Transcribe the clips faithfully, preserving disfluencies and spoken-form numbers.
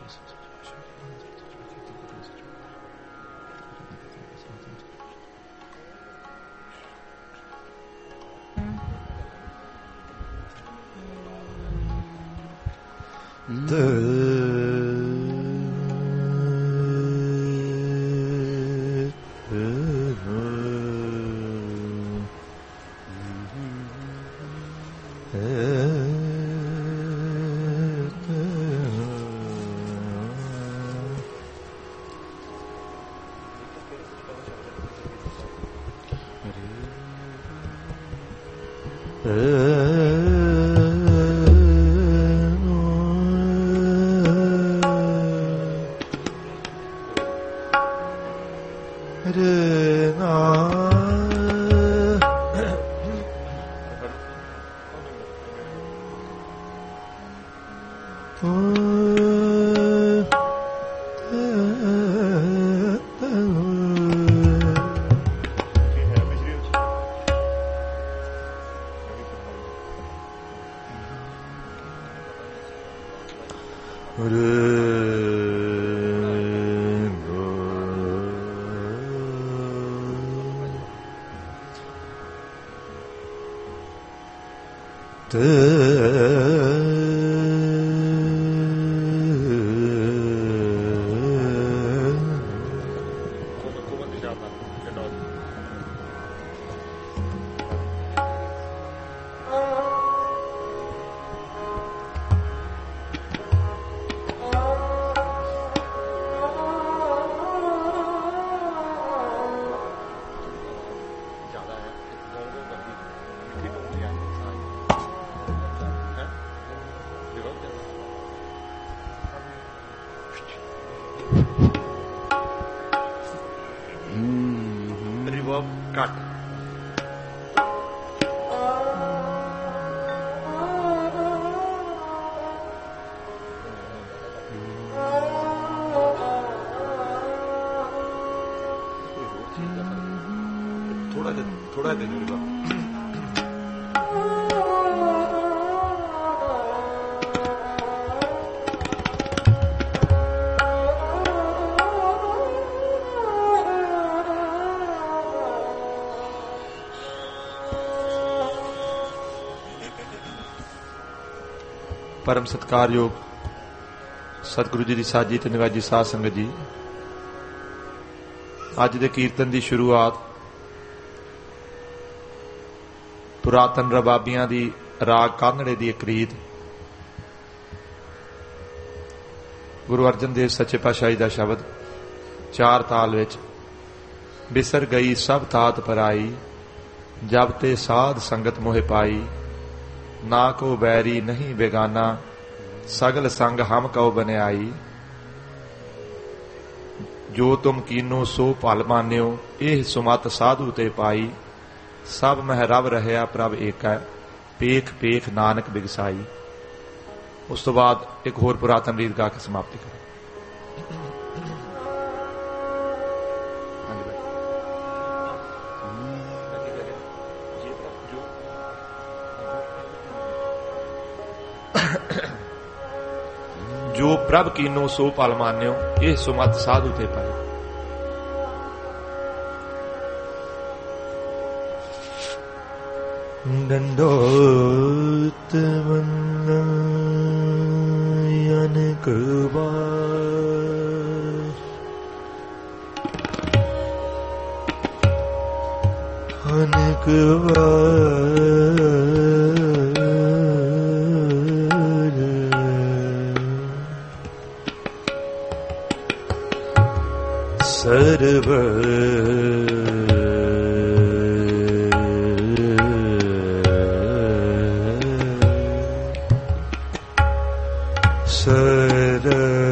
परम सत्कारयोग सतगुरु जी की साजी ते निवाजी साध संगत जी, अज दे कीर्तन की शुरुआत पुरातन रबाबियां दी राग कांगड़े की एक रीत गुरु अर्जन देव सच्चे पातशाही का शब्द चार ताल विच बिसर गई सब तात पराई, जब ते साध संगत मोह पाई, ना को बैरी नहीं बेगाना, सगल संग हम कौ बनियाई, जो तुम कीनो सो भल मान्यो, एह सुमत साधु ते पाई, सब मह रब रहया प्रभ एक है, पेख पेख नानक बिगसाई। उस तो बाद एक होर पुरातन रीत गा के समाप्ति करें। जो प्रभ कीनो सो पल मान्यो, यह सुमत साधु ते पाई। दंडोत वंदन अनेक बार, अनेक बार सर्व सर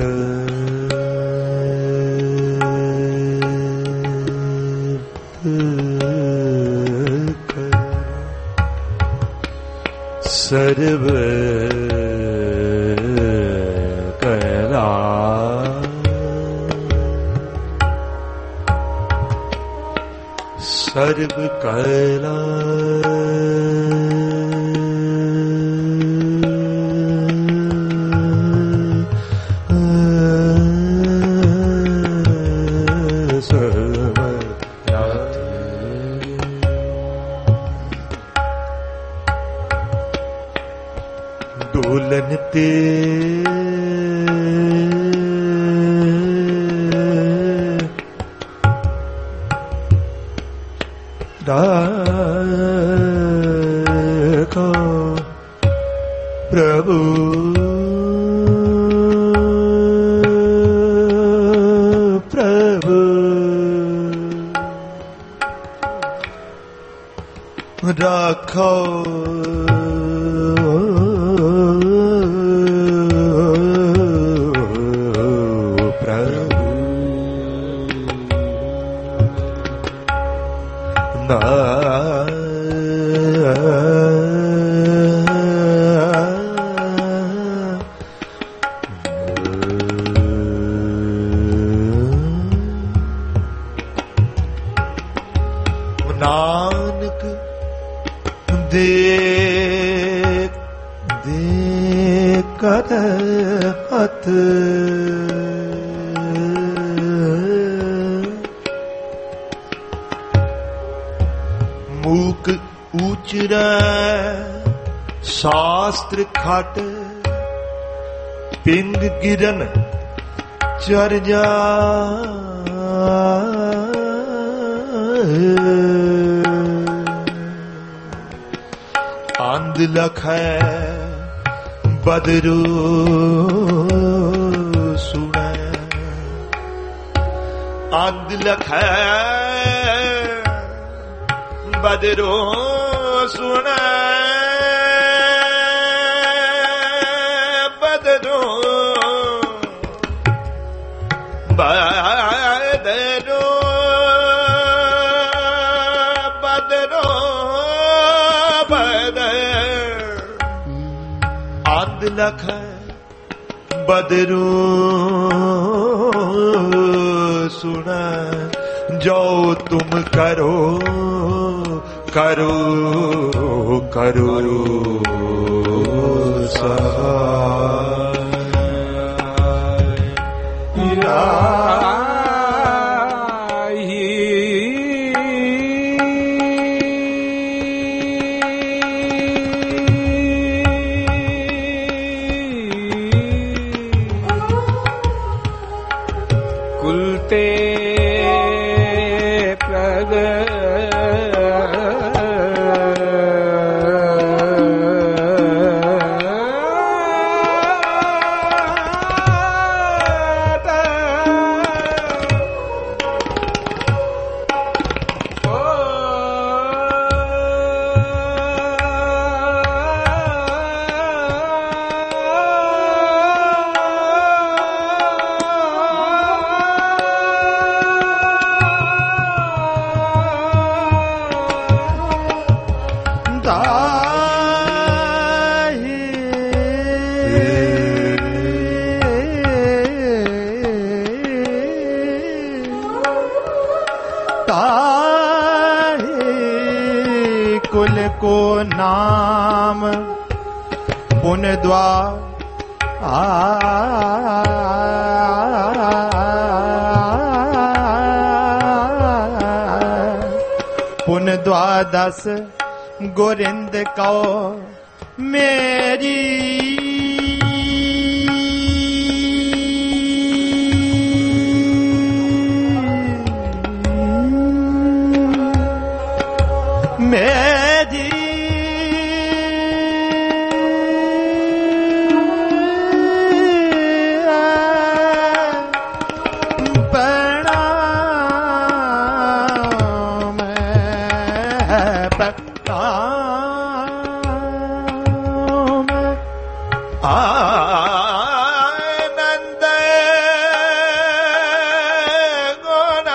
सर्व कला सर्व कला राखो प्रभु प्रभु राखो नानक दे दे कर हथ मूक उचरै शास्त्र खट पिंग गिरन चर जा आंद लखै बदरू सुनै आंद लखै बदरू सुनै बदरू बदरू बदरू आंद लखै बदरू सुनै जो तुम करो करो करो कुलते प्रग कुल को नाम पुण्य द्वार पुण्य द्वादश गोरिंद कौ मेरी मेरी प्रणाम प्रणाम आनंद गुण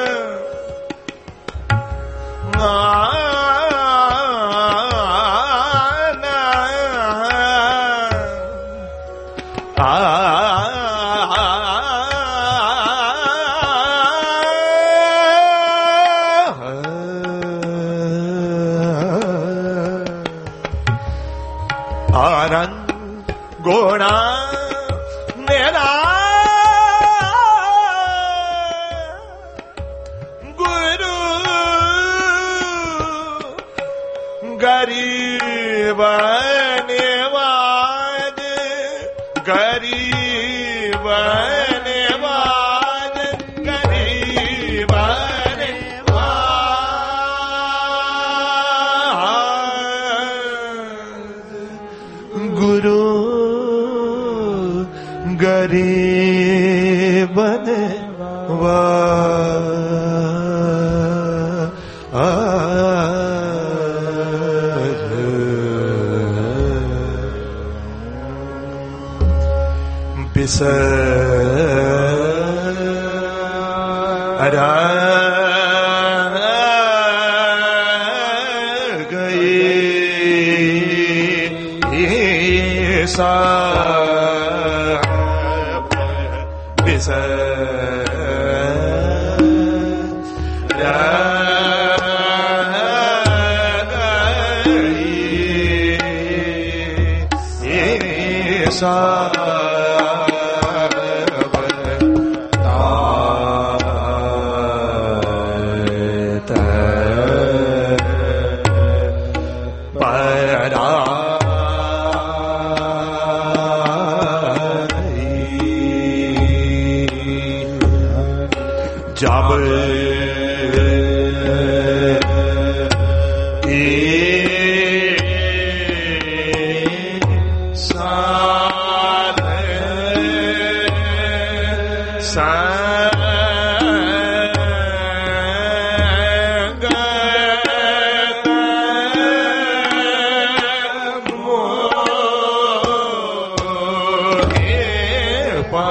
आनंद गुणा मेरा गुरु गरीब निवाज गरीबन वाज गरीबन वाज गुरु गरीबन बिसरा गई साहब बिसरा गई साहब जब साथ संग मोहे पा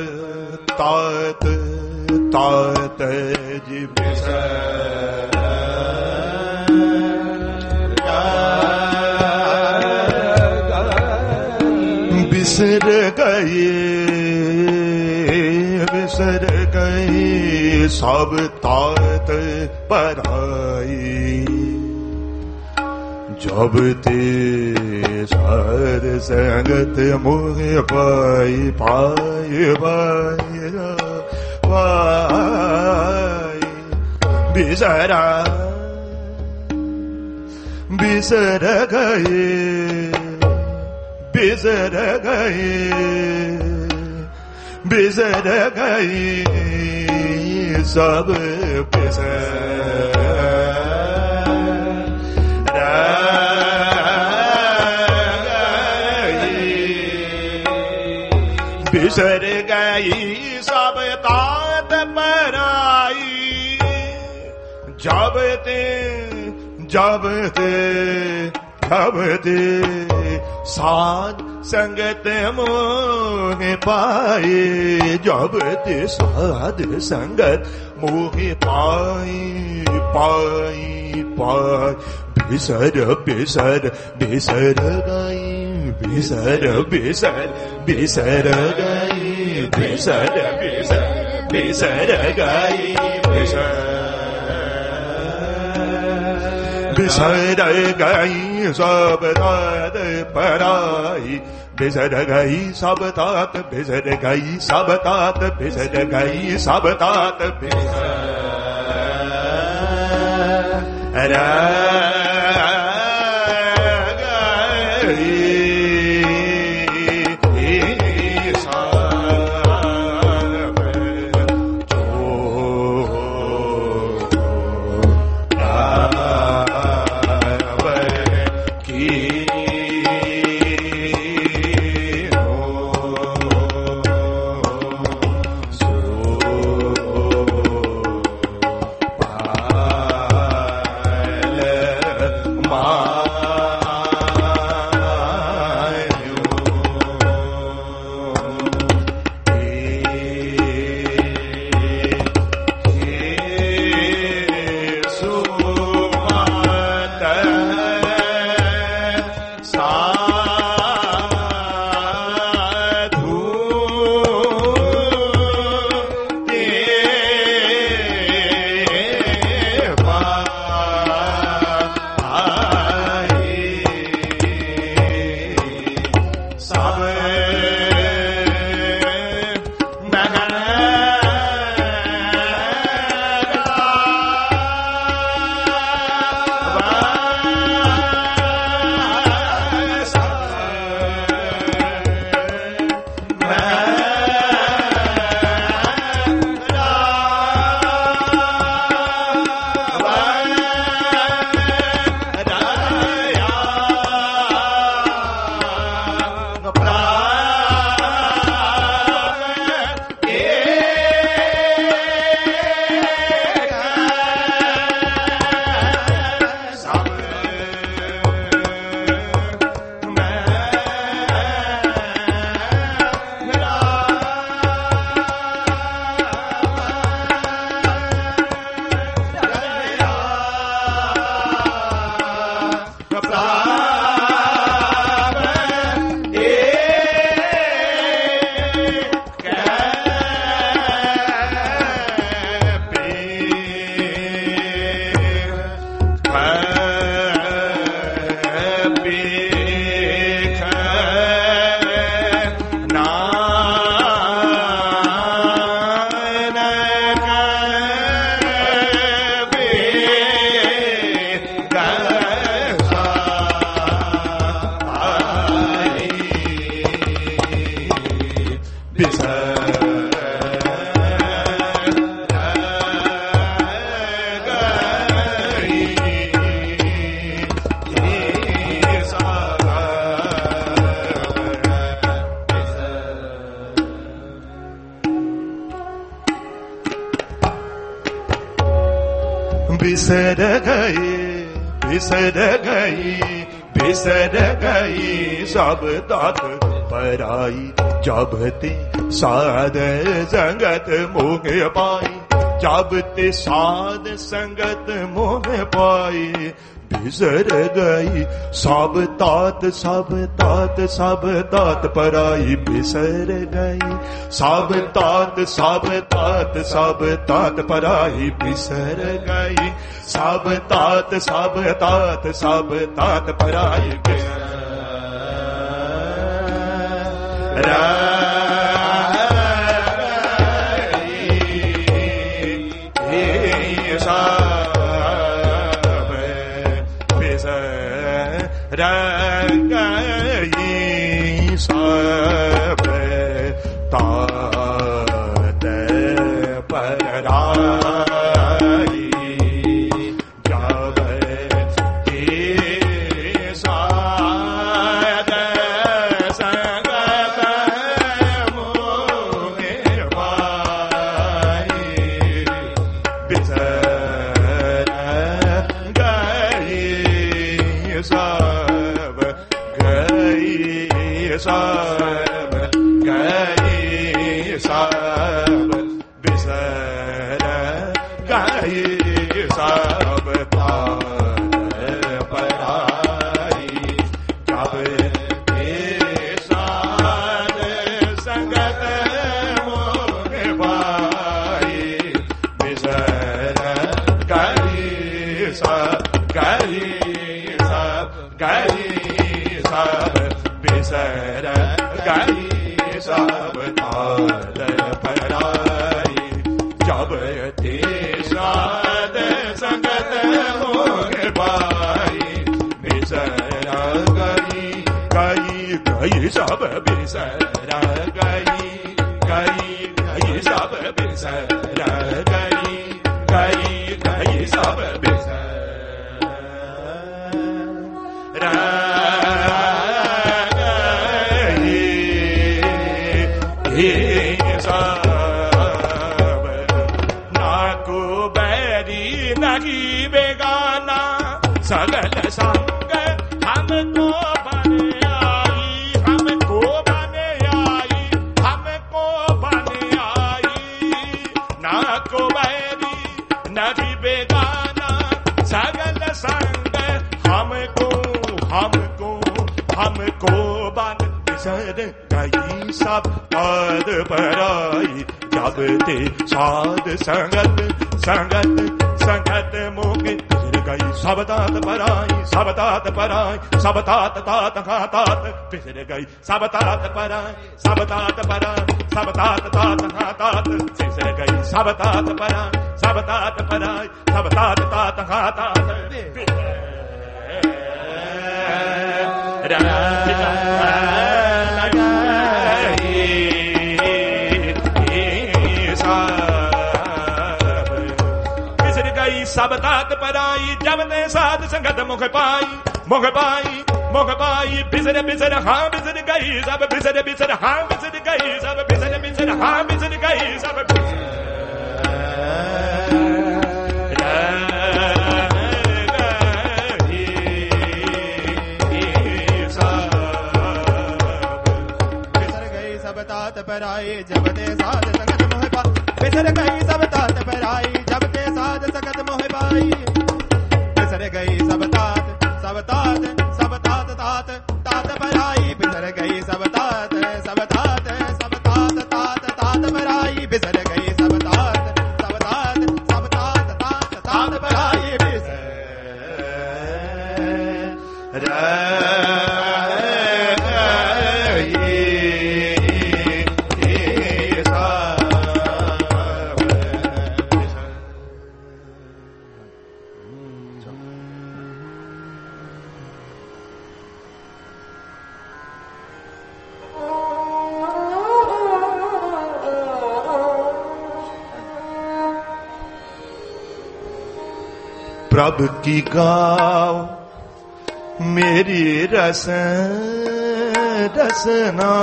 तात तात जी बिसर गए बिसर गए सब तात पराई जब ते सार संगत मोह पाई पाई पाई पाई बिसरा बिसर गए बिसर गए बिसर गए सब बिसर बिसर गई सब तात पराई जब ते जब ते जब ते साध संगत मोह पाए जब ते साध संगत मोह पाई पाई पाई बिसर बिसर बिसर गई बिसर बिसर बिसर गई बिसर बिसर बिसर गई बिसर बिसर गई सब तात पराई बिसर गई सब तात बिसर गई सब तात बिसर गई सब तात बिसर बिसर गई बिसर गई बिसर गई सब तात पराई जब ते साध संगत मोह पाई, जब ते साध संगत मोह पाई, बिसर गई सब तात सब तात सब तात पराई, बिसर गई सब तात सब तात सब तात पराई, बिसर गई सब तात सब तात सब तात पराई, रंगई सब तात पराई, जब ते साध संगत मोह पाई, बिसर गई सब सब गई सब बिसर गई सब तात पराई, जब ते साध संगत मोह पाई, बिसर गई सब गई सब गई सब बिसर गई सब तात पराई, जब ते साध संगत मोह पाई, बिसर गई गई गई सब बिसर गई गई गई सब बिसर गई गई गई सब बिसर सब, ना को बैरी नहीं बेगाना, सगल संग हमको बने आई, हमको बने आई, हमको बने आई, ना को बैरी नहीं बेगाना, सगल संग हमको हमको हमको बन, बिसर गई सब तात पराई, जब ते साध संगत संगत संगत मोह, बिसर गई सब तात पराई, सब तात पराई, सब तात तात तात, बिसर गई सब तात पराई, सब तात पराई, सब तात तात तात, बिसर गई सब तात पराई, सब तात पराई, सब तात तात तात, सब तात पराई, जब ते साध संगत मुख पाई, मुख पाई मुख पाई, बिसर बिसर हाँ बिसर गई सब, बिसर बिसर हाँ बिसर गई सब, बिसर बिसर हाँ बिसर गई सब, बिसर गई सब तात पराई, जब ते साध संगत मुख पाई, बिसर गई सब तात पराई, जब ते साध संगत मोह पाई, बिसर गई सब तात सब तात सब तात तात तात पराई, बिसर गई सब तात सब तात सब तात तात तात पराई, बिसर गई सब तात सब तात सब तात तात तात पराई, बिसर प्रभु की गाओ मेरी रस रसना,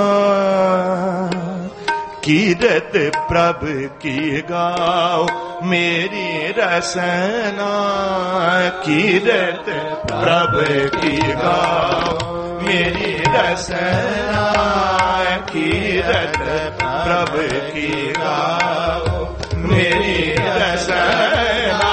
कीरत प्रभु की गाओ मेरी रसना, कीरत प्रभु की गाओ मेरी रसना, कीरत प्रभु की गाओ मेरी रसना।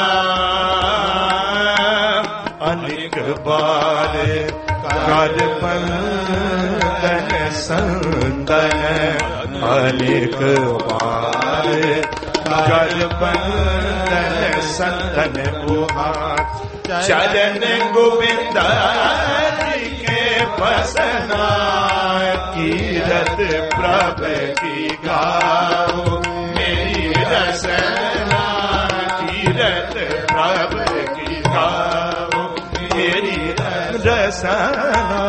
अनेक बार कर बंदन संतन, अनेक बार कर बंदन संतन बुहार। चरण गोविंद जी के बसना, कीरत प्रभु की गाओ मेरी रसना। कीरत प्रभु की गाओ मेरी रसना।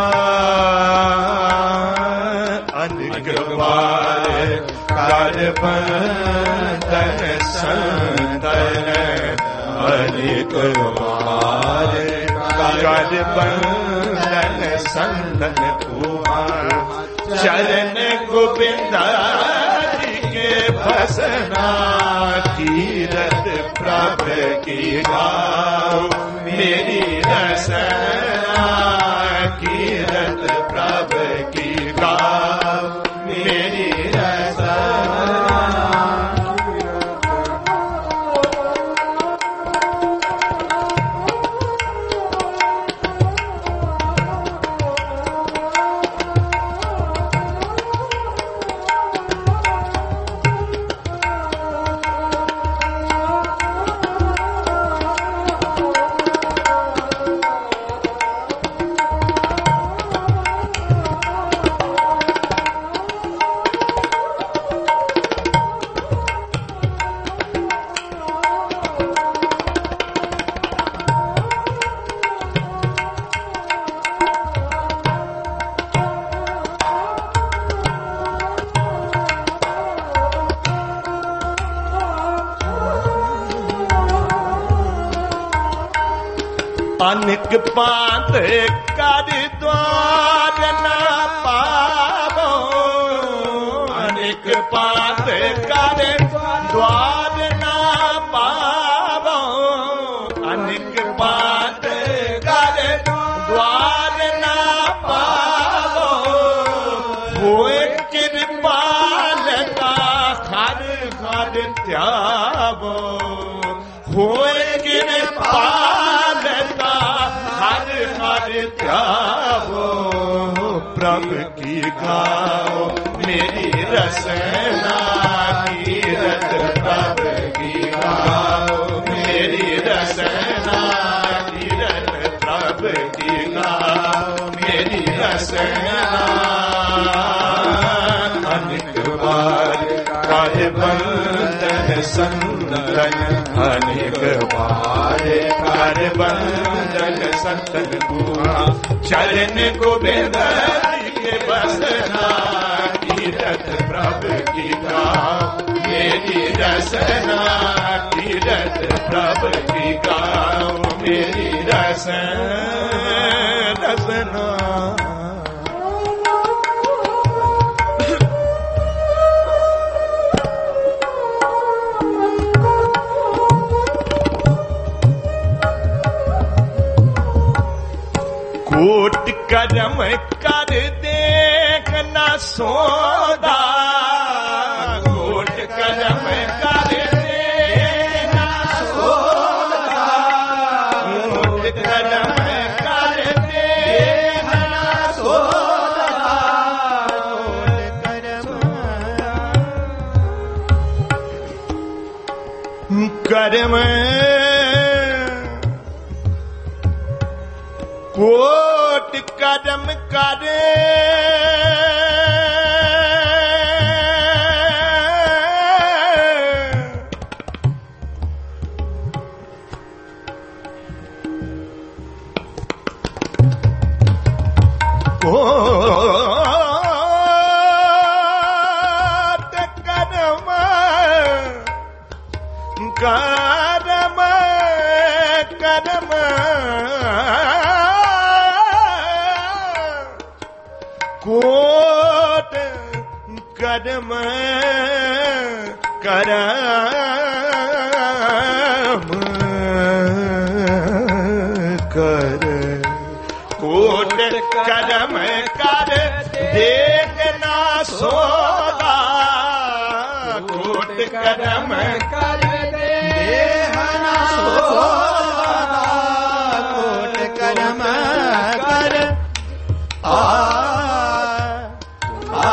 अनेक बार कर बंदन संतन, अनेक बार कर बंदन संतन कुमार। चरण गोविंद जी के बसना, कीरत प्रभु की गाओ मेरी रसना। कीरत प्रभु की गाओ मेरी रसना। अनेक पात कर द्वार न पावो, अनेक पात कर द्वार न पावो। अनेक पात कर द्वार न पावो, होए कृपाल का हर घर त्यावो। होए कृपाल का हर हर त्यावो, प्रभु की गाओ मेरी रसना। कीरत प्रभु की गाओ मेरी रसना। कीरत प्रभु की गाओ मेरी रसना। अनेक बार कर बंदन संतन, अनेक बार कर बंदन संतन बुआ। चरण गोविंद जी के बसना, कीरत प्रभु की गाओ मेरी रसना। कीरत प्रभु की गाओ मेरी रसना। कोट करम कर देखना सोदा, कोट करम कर देखना सोदा। कोट करम कर देखना सोदा। करम कोट कदम करे कोट कदम करम कदम कोट कदम करम कर। कोट कदम कर देखना सोदा कोट करम कर देहना सोदा कोट करम कर आ आ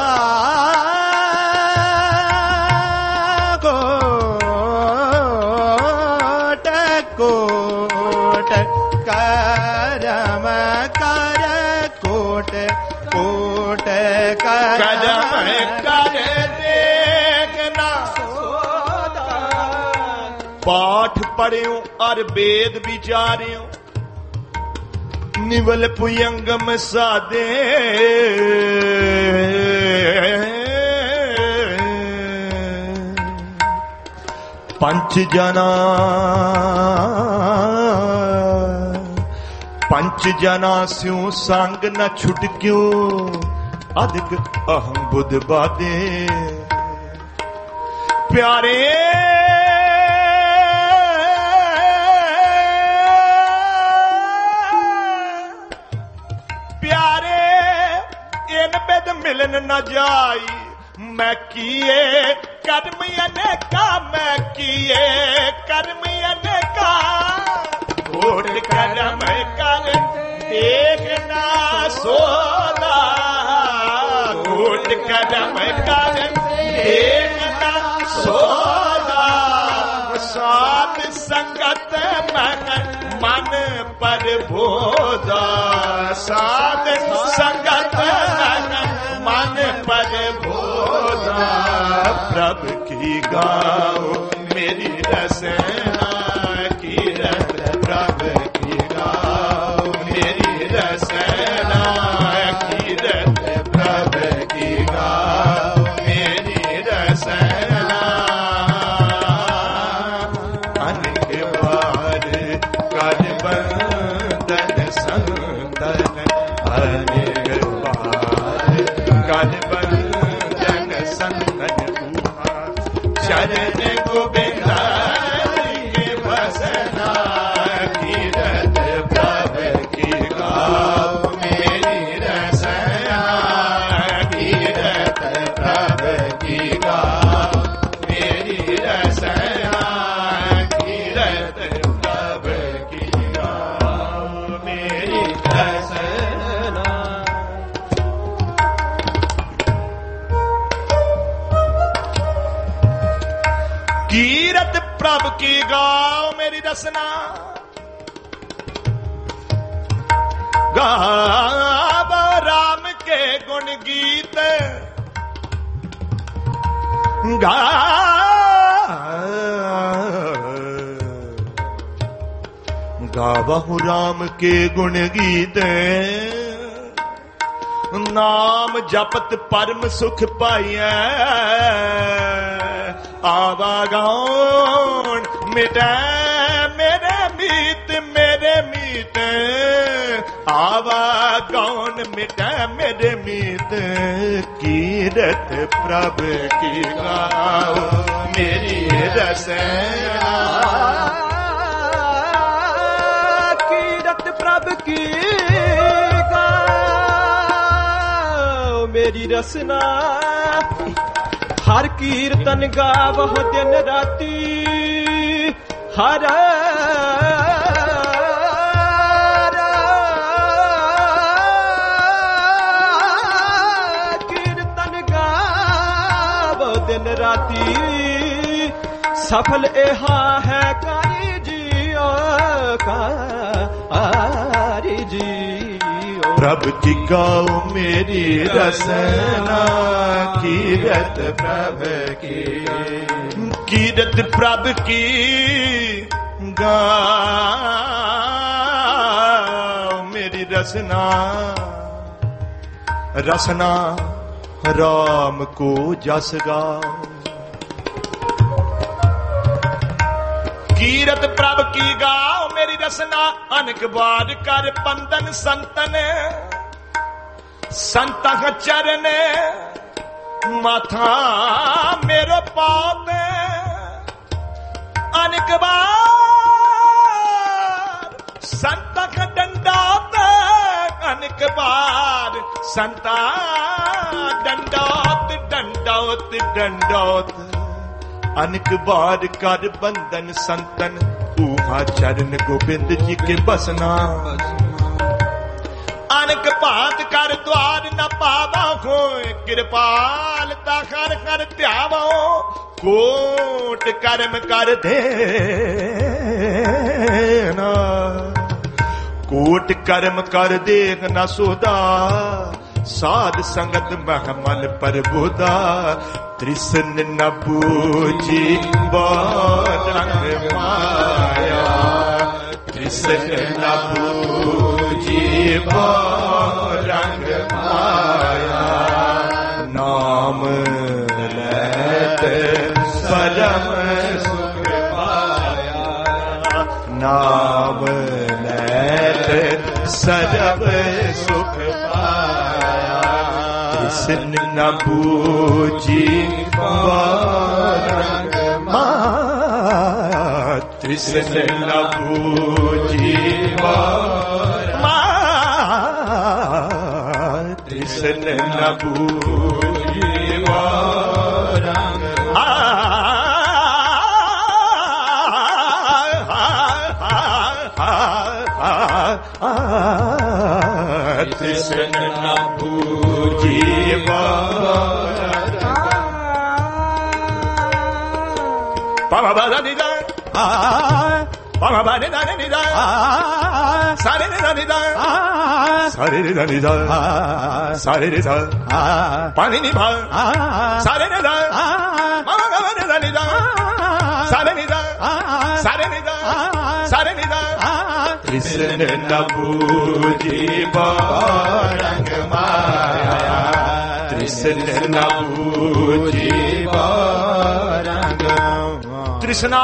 कोट कोट करम कर कोट कोट करम कर देखना पाठ पढ़ियो और वेद विचारियो निवल पुयंगम साधे पंच जना पंच जना स्यों संग न छुटक्यो अधिक अहम बुध बादे प्यारे प्यारे इन बेद मिलन न जाई मैं किए कर्म अनेका मैं किए कर्म अनेका कोट करम कर देखना सोदा कोट करम कर देखना सोदा साध संगत मन मन पर बोधा साध संगत मन मन पर बोधा प्रभु की गाओ मेरी रसना कीरत प्रभु की गाओ मेरी रसना कीरत प्रभु की गाओ मेरी रसना अनेक बार कर बंदन संतन अनेक बार कर बंदन संतन शरण गोविंद के बसना कीरत प्रभु की गाओ मेरी रसना कीरत प्रभु की गाओ मेरी रसना कीरत प्रभु की गाओ मेरी रसना कीरत प्रभु की गाओ मेरी रसना गाओ राम के गुण गीत गावहु राम के गुण गीत नाम जपत परम सुख पाइया आवागौन मिटे मेरे मीत मेरे मीत आवागौन मिटे मेरे मीत कीरत प्रभु की गाओ मेरी रसना कीरत प्रभु की गाओ मेरी रसना हर कीर्तन गावह दिन राती हर कीर्तन गावह दिन राती सफल एहा है कारी जियो कारी जियो प्रभु की गाओ मेरी रसना कीरत प्रभु की कीरत प्रभु की गाओ मेरी रसना रसना राम को जस गाओ कीरत प्रभु की गाओ मेरी रसना अनक बार कर बंदन संतन संत चरण माथा मेरो पाप अनक बार संत डंडा अनक बार संता दंडौत दंडौत दंडौत अनेक बार कर बंधन संतन ऊहा चरण गोविंद जी के बसना अनेक भांत कर द्वार न पावा हो कृपाल ताखर कर त्यावो कोट कर्म कर देना कोट कर्म कर देखना सोदा साध संगत महमल पर बुदा त्रिसन न बूझी बारंग माया त्रिसन न बूझी बारंग माया नाम लेते परम सुख पाया नाम लेते सर्व सुख पाया त्रिसन न बूझी बारंग माया त्रिसन न बूझी बारंग त्रिसन न बूझी बारंग त्रिसन न बूझी बारंग पावा बारा निदा पावा बारे दाने निदा सारे निदा निदा सारे निदा निदा सारे निदा पानी निभा सारे निदा मामा गावा निदा निदा सारे निदा सारे निदा सारे निदा त्रिसन न बूझी बारंग माया त्रिसन न बूझी बारंग तृष्णा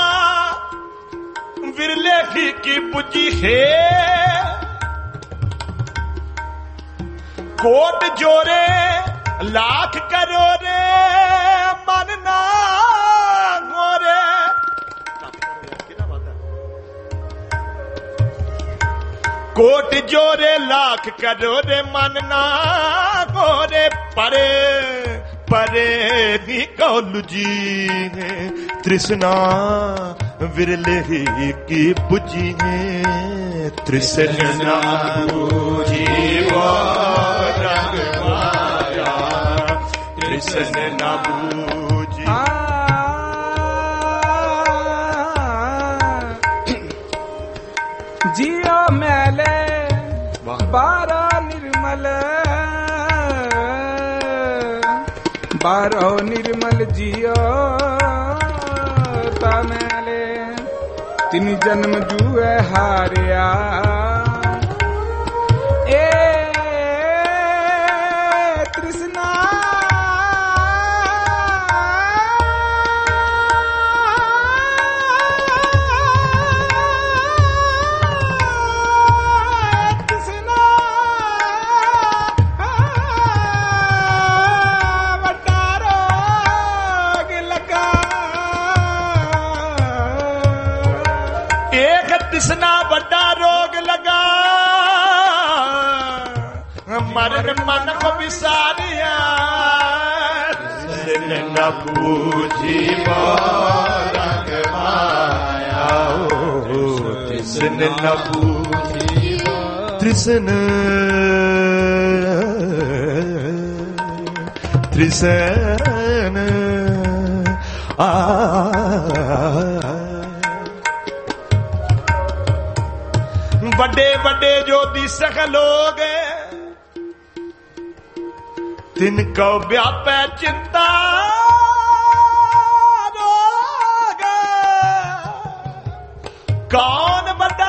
विरले ही की बुझी है कोट जोरे लाख करो रे मन ना गोरे कोट जोरे लाख करो रे मन ना गोरे परे परे नी कौलू जी है तृष्णा विरले ही की बुझी है तृष्णा बूझी बारंग माया तृष्णा बूझी जियो मैले बारा निर्मल बारो निर्मल जियो ता मैले तीन जन्म जुए हारिया ए तृष्णा तृष्णा बड़ा रोग लगा मरण मन को विसारिया न बूझी बारंग माया तृष्ण न बूझी तृष्ण तृष्ण आ बड़े बड़े जो दिशक लोग तिनको व्यापै चिंता रोग कौन बड़ा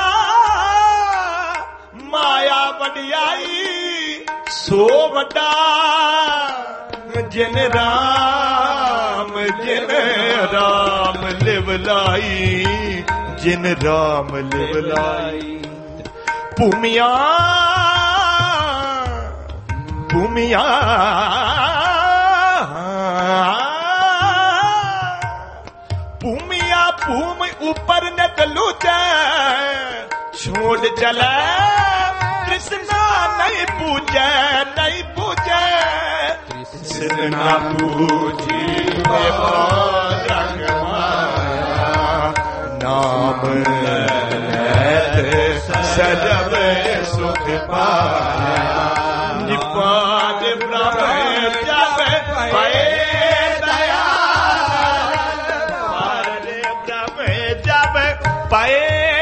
माया बड़ियाई सो बड़ा जिन राम जिन राम लिवलाई जिन राम लिवलाई भूमिया भूमिया भूमिया भूमि ऊपर न तलूचे छोड़ चले कृष्णा नहीं पूजे नहीं पूजे कृष्णा पूजी रंग माया नाम सजब सुख पाया निपात ब्रह्म जब पाए पाए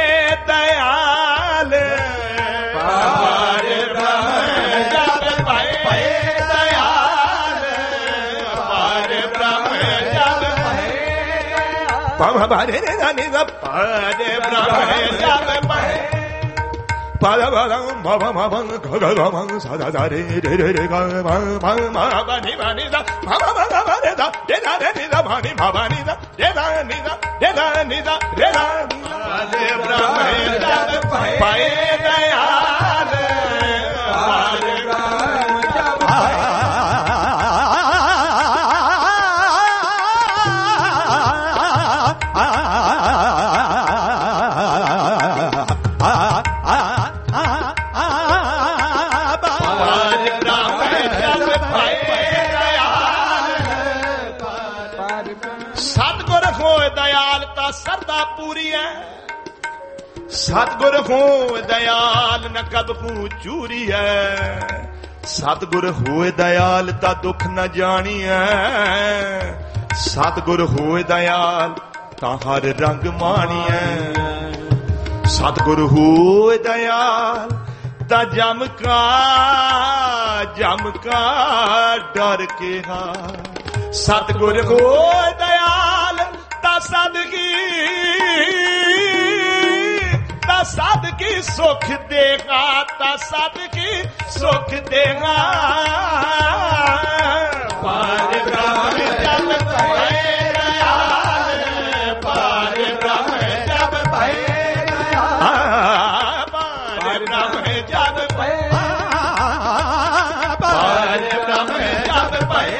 दयाल पार ब्रह्म जब पाए दयाल पार ब्रह्म जब पाए पारे रानी जब पार ब्रह्म जब पाए पाद पादं भव भवं गगगमं सदा रे रे रे रे ग म म म बनि बनि द भव भव रे द रे द रे द भनि भवानि द रे द नि द रे द नि द रे द पादे ब्रह्म जब पाए दयाल पाद ब्रह्म जब सतगुर हो दयालता सरदा पूरी है सतगुर हो दयाल न कबहू चूरी है सतगुर होए दयाल ता दुख न जानी है सतगुर होए दयाल ता हर रंग मानी है सतगुर होए दयाल ता जम का जम का डर के हा सतगुर होए दयाल ता सदगी ता सदगी सुख देगा ता सदगी सुख देगा पार ब्रह्म जब पाए दयाल पार ब्रह्म जब पाए दयाल पार ब्रह्म जब पाए पार ब्रह्म जब पाए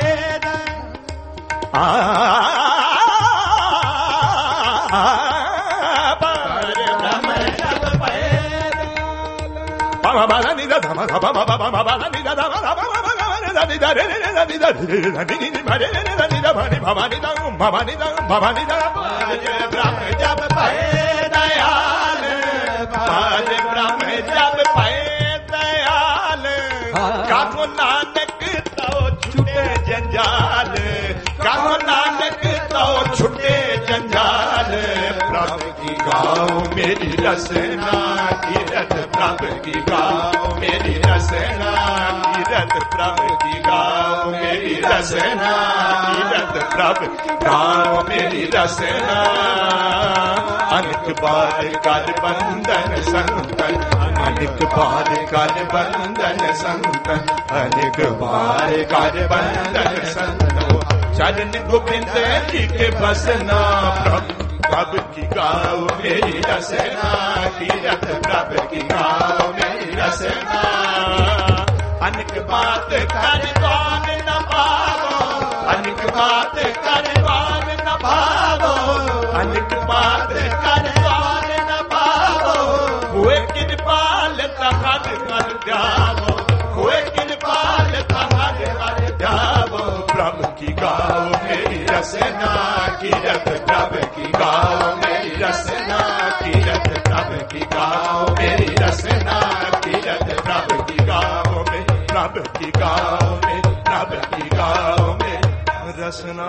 भवानी भवानी भवानी ब्रह्म जब पाए दयाल पाद ब्रह्म जब पाए दयाल काको नानक तो छुटे जंजाल काको नानक तो छुटे जंजाल प्रभु की गाओ मेरी रसना कीरत प्रभु की गाओ मेरी रसना कीरत प्रभु की गाओ मेरी रसना कीरत प्रभु गाओ मेरी रसना अनेक बार कर बंधन संतन अनेक बार कर बंधन संतन अनेक बार कर बंधन संतन चरण गोविंद जी के बसना प्रभु प्रभु की गाओ मेरी रसना कीरत प्रभु की गाओ मेरी रसना अनेक बात कर कौन न पावो अनेक बात कर कौन न पावो अनेक बात कर कौन न पावो हुए कृपाल तहर कर जावो हुए कृपाल तहर कर जावो प्रभु की गाओ मेरी रसना कीरत प्रभु की गाओ मेरी रसना कीरत प्रभु की गाओ मेरी रसना कीरत प्रभु की गाओ मेरी प्रभु की गाओ मेरी प्रभु की गाओ मेरी रसना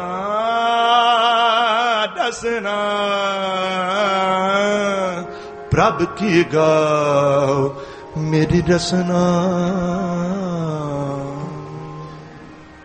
रसना प्रभु की गाओ मेरी रसना।